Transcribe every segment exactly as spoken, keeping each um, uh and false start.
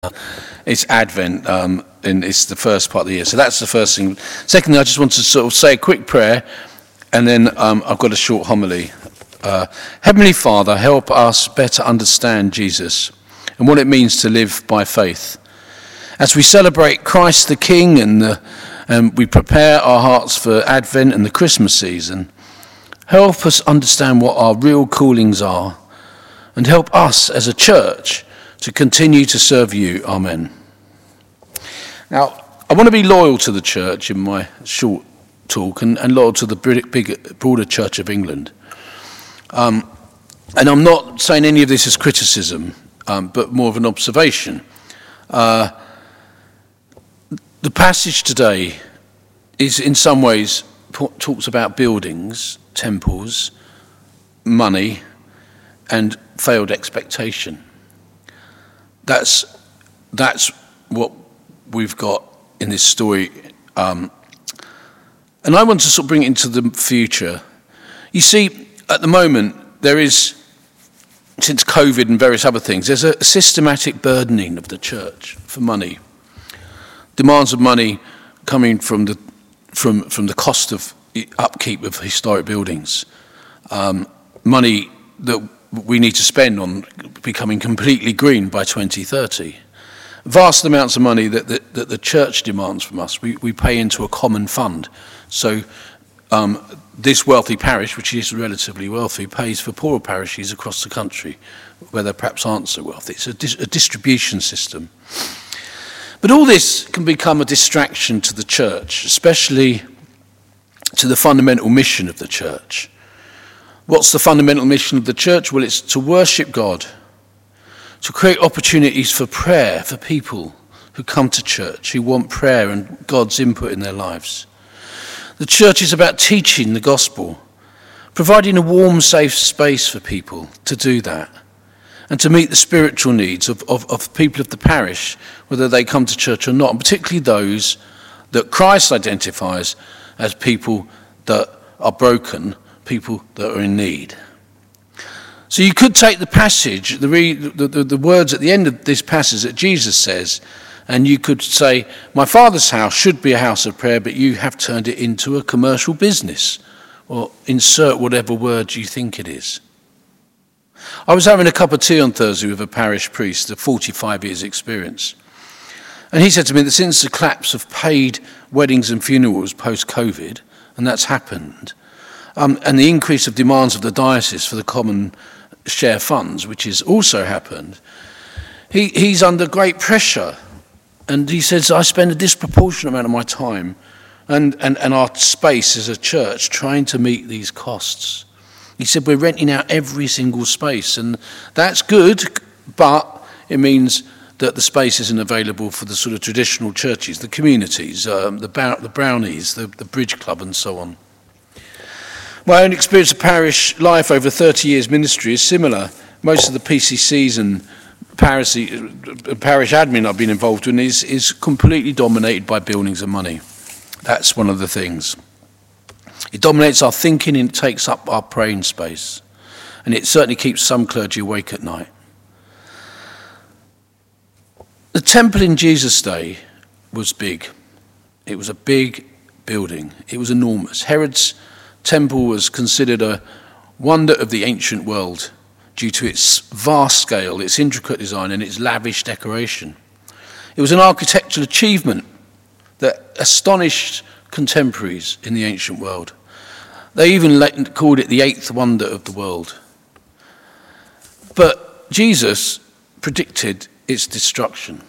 It's Advent, um, and it's the first part of the year. So that's the first thing. Secondly, I just want to sort of say a quick prayer, and then um, I've got a short homily. Uh, Heavenly Father, help us better understand Jesus and what it means to live by faith. As we celebrate Christ the King and, the, and we prepare our hearts for Advent and the Christmas season, help us understand what our real callings are, and help us as a church to continue to serve you. Amen. Now, I want to be loyal to the church in my short talk and, and loyal to the big, broader Church of England. Um, and I'm not saying any of this is criticism, um, but more of an observation. Uh, the passage today is in some ways talks about buildings, temples, money, and failed expectation. That's that's what we've got in this story. Um, and I want to sort of bring it into the future. You see, at the moment, there is, since COVID and various other things, there's a systematic burdening of the church for money. Demands of money coming from the from from the cost of upkeep of historic buildings. Um, money that we need to spend on becoming completely green by twenty thirty. Vast amounts of money that, that, that the church demands from us. We, we pay into a common fund. So um, this wealthy parish, which is relatively wealthy, pays for poorer parishes across the country, where they perhaps aren't so wealthy. It's a, dis- a distribution system. But all this can become a distraction to the church, especially to the fundamental mission of the church. What's the fundamental mission of the church? Well, it's to worship God, to create opportunities for prayer for people who come to church, who want prayer and God's input in their lives. The church is about teaching the gospel, providing a warm, safe space for people to do that, and to meet the spiritual needs of, of, of people of the parish, whether they come to church or not, and particularly those that Christ identifies as people that are broken, people that are in need. So you could take the passage, the, re, the, the, the words at the end of this passage that Jesus says, and you could say, my Father's house should be a house of prayer, but you have turned it into a commercial business. Or insert whatever word you think it is. I was having a cup of tea on Thursday with a parish priest of forty-five years experience. And he said to me that since the collapse of paid weddings and funerals post-COVID, and that's happened, um, and the increase of demands of the diocese for the common share funds, which has also happened, he, he's under great pressure. And he says, I spend a disproportionate amount of my time and, and, and our space as a church trying to meet these costs. He said, we're renting out every single space, and that's good, but it means that the space isn't available for the sort of traditional churches, the communities, um, the, bar- the brownies, the, the bridge club, and so on. My own experience of parish life over thirty years ministry is similar. Most of the P C Cs and parish, parish admin I've been involved in is, is completely dominated by buildings and money. That's one of the things. It dominates our thinking and it takes up our praying space. And it certainly keeps some clergy awake at night. The temple in Jesus' day was big. It was a big building. It was enormous. Herod's temple was considered a wonder of the ancient world due to its vast scale, its intricate design, and its lavish decoration. It was an architectural achievement that astonished contemporaries in the ancient world. They even called it the eighth wonder of the world. But Jesus predicted its destruction.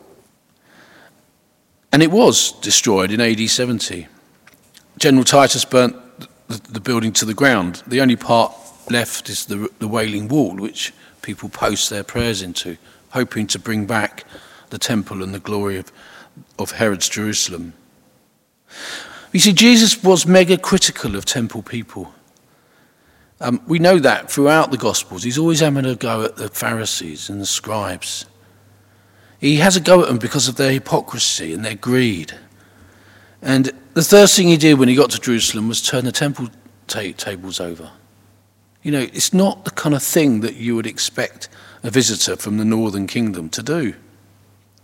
And it was destroyed in A D seventy. General Titus burnt the, the building to the ground. The only part left is the, the Wailing Wall, which people post their prayers into, hoping to bring back the temple and the glory of, of Herod's Jerusalem. You see, Jesus was mega critical of temple people. Um, we know that throughout the Gospels. He's always having a go at the Pharisees and the scribes. He has a go at them because of their hypocrisy and their greed. And the first thing he did when he got to Jerusalem was turn the temple ta- tables over. You know, it's not the kind of thing that you would expect a visitor from the northern kingdom to do.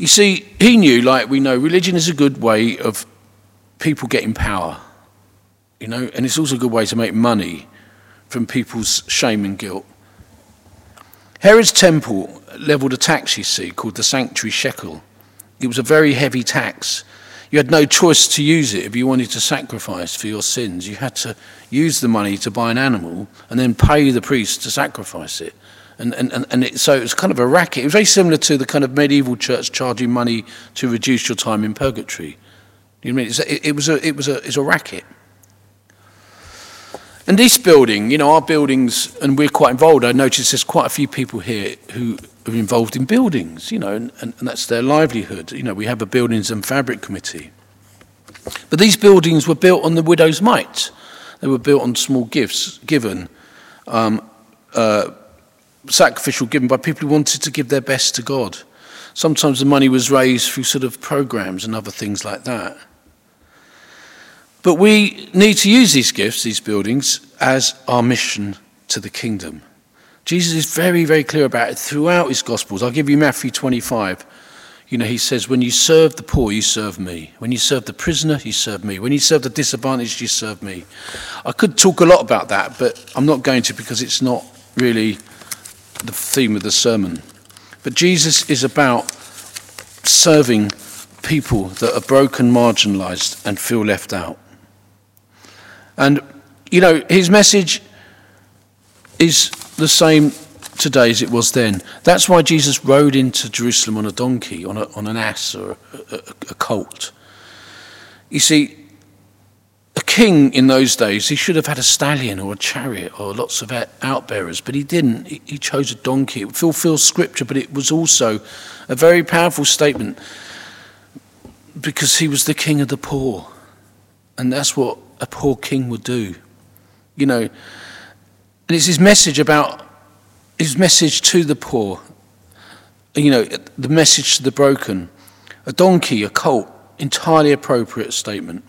You see, he knew, like we know, religion is a good way of people getting power, you know, and it's also a good way to make money from people's shame and guilt. Herod's temple levelled a tax, you see, called the sanctuary shekel. It was a very heavy tax. You had no choice to use it if you wanted to sacrifice for your sins. You had to use the money to buy an animal and then pay the priest to sacrifice it. And, and, and it, so it was kind of a racket. It was very similar to the kind of medieval church charging money to reduce your time in purgatory. You know what I mean? It, it was a, it was a, it's a racket. And this building, you know, our buildings, and we're quite involved. I noticed there's quite a few people here who are involved in buildings, you know, and, and, and that's their livelihood. You know, we have a buildings and fabric committee. But these buildings were built on the widow's mite. They were built on small gifts given, um, uh, sacrificial given by people who wanted to give their best to God. Sometimes the money was raised through sort of programs and other things like that. But we need to use these gifts, these buildings, as our mission to the kingdom. Jesus is very, very clear about it throughout his Gospels. I'll give you Matthew twenty-five. You know, he says, when you serve the poor, you serve me. When you serve the prisoner, you serve me. When you serve the disadvantaged, you serve me. I could talk a lot about that, but I'm not going to because it's not really the theme of the sermon. But Jesus is about serving people that are broken, marginalised, and feel left out. And, you know, his message is the same today as it was then. That's why Jesus rode into Jerusalem on a donkey, on, a, on an ass or a, a, a colt. You see, a king in those days, he should have had a stallion or a chariot or lots of outbearers, but he didn't. He, he chose a donkey. It fulfills scripture, but it was also a very powerful statement because he was the king of the poor. And that's what a poor king would do. You know, and it's his message about, his message to the poor, you know, the message to the broken. A donkey, a colt, entirely appropriate statement.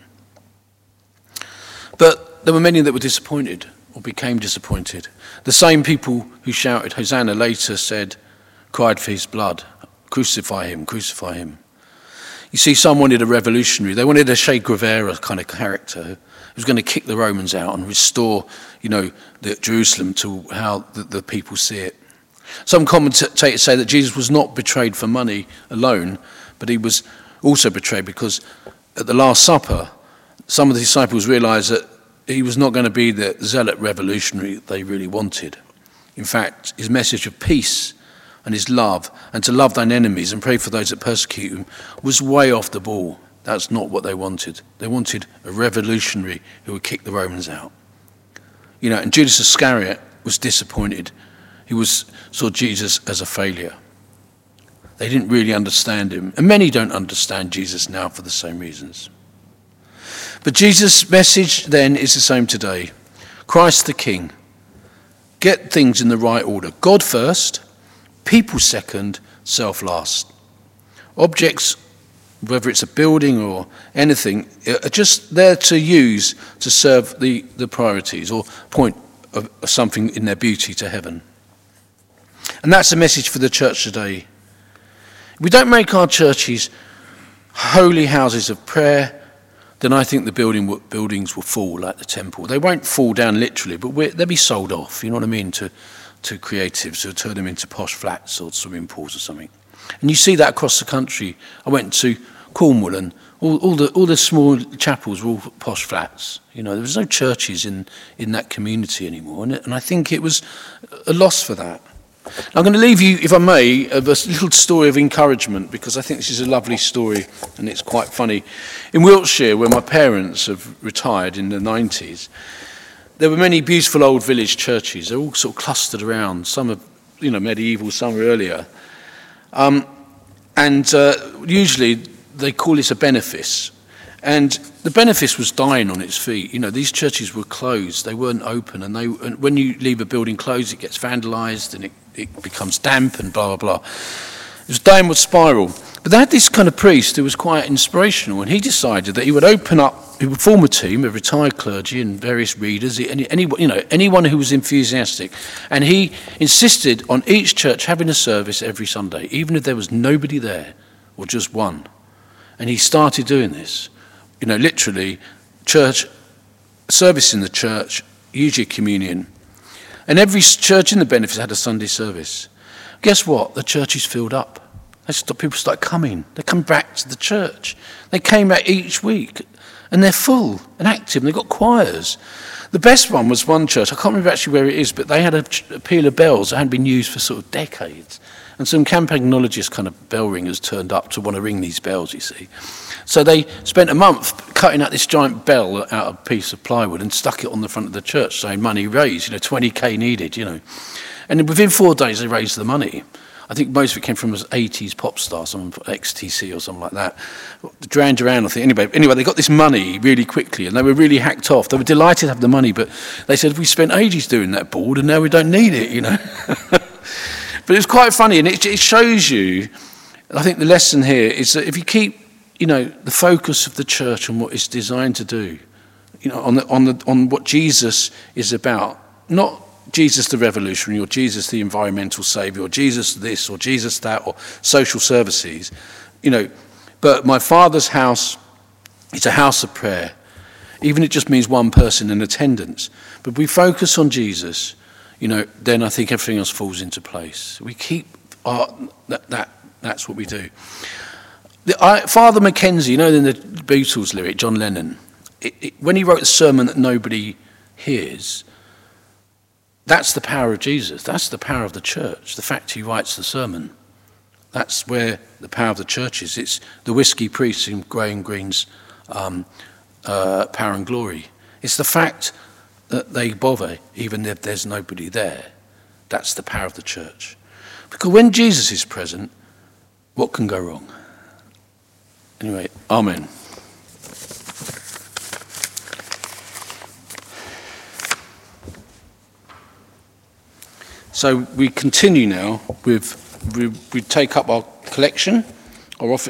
But there were many that were disappointed or became disappointed. The same people who shouted Hosanna later said, cried for his blood, crucify him, crucify him. You see, some wanted a revolutionary. They wanted a Che Guevara kind of character who was going to kick the Romans out and restore, you know, the Jerusalem to how the, the people see it. Some commentators say that Jesus was not betrayed for money alone, but he was also betrayed because at the Last Supper, some of the disciples realized that he was not going to be the zealot revolutionary they really wanted. In fact, his message of peace and his love, and to love thine enemies and pray for those that persecute him, was way off the ball. That's not what they wanted. They wanted a revolutionary who would kick the Romans out. You know, and Judas Iscariot was disappointed. He was saw Jesus as a failure. They didn't really understand him. And many don't understand Jesus now for the same reasons. But Jesus' message then is the same today. Christ the King. Get things in the right order. God first, people second, self last. Objects, whether it's a building or anything, are just there to use to serve the, the priorities or point of something in their beauty to heaven. And that's the message for the church today. If we don't make our churches holy houses of prayer, then I think the building buildings will fall like the temple. They won't fall down literally, but they'll be sold off, you know what I mean, to, to creatives who turn them into posh flats or swimming pools or something. And you see that across the country. I went to Cornwall and all, all the all the small chapels were all posh flats. You know, there was no churches in, in that community anymore. And, it, and I think it was a loss for that. I'm going to leave you, if I may, of a little story of encouragement, because I think this is a lovely story and it's quite funny. In Wiltshire, where my parents have retired in the nineties, there were many beautiful old village churches. They're all sort of clustered around. Some are, you know, medieval, some are earlier. Um, and uh, usually they call this a benefice. And the benefice was dying on its feet. You know, these churches were closed. They weren't open. And, they, and when you leave a building closed, it gets vandalised and it, it becomes damp and blah, blah, blah. It was downward spiral. But they had this kind of priest who was quite inspirational. And he decided that he would open up, he would form a team of retired clergy and various readers, any, any, you know, anyone who was enthusiastic. And he insisted on each church having a service every Sunday, even if there was nobody there. or just one. And he started doing this. You know, literally, church, service in the church, usually communion. And every church in the Benefits had a Sunday service. Guess what? The church is filled up. They start, people start coming. They come back to the church. They came back each week, and they're full and active, and they've got choirs. The best one was one church, I can't remember actually where it is, but they had a, a peal of bells that hadn't been used for sort of decades. And some campaignologist kind of bell ringers turned up to want to ring these bells, you see. So they spent a month cutting out this giant bell out of a piece of plywood and stuck it on the front of the church, saying money raised, you know, twenty K needed, you know. And within four days they raised the money. I think most of it came from an eighties pop star, some X T C or something like that. Duran Duran, I think. Anyway, anyway, they got this money really quickly, and they were really hacked off. They were delighted to have the money, but they said, we spent ages doing that board, and now we don't need it, you know. But it's quite funny, and it, it shows you, I think the lesson here is that if you keep, you know, the focus of the church on what it's designed to do, you know, on the, on the, on what Jesus is about, not Jesus the revolutionary, or Jesus the environmental saviour, or Jesus this, or Jesus that, or social services, you know, but my Father's house is a house of prayer. Even it just means one person in attendance. But if we focus on Jesus, you know, then I think everything else falls into place. We keep our, that, that that's what we do. The, I, Father Mackenzie, you know, in the Beatles lyric, John Lennon, it, it, when he wrote the sermon that nobody hears, that's the power of Jesus. That's the power of the church. The fact he writes the sermon. That's where the power of the church is. It's the whiskey priest in Graham Greene's um, uh, Power and Glory. It's the fact that they bother even if there's nobody there. That's the power of the church. Because when Jesus is present, what can go wrong? Anyway, amen. So we continue now with, we, we take up our collection, our office.